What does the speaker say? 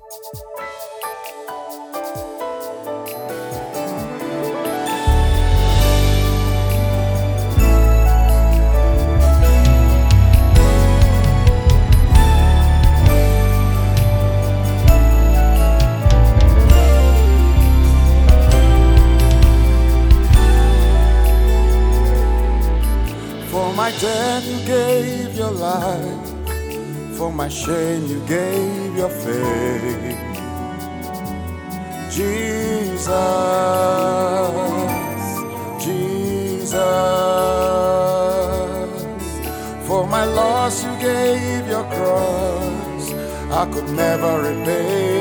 For my death you gave your life, for my shame you gave your faith. Jesus, Jesus, for my loss you gave your cross, I could never repay.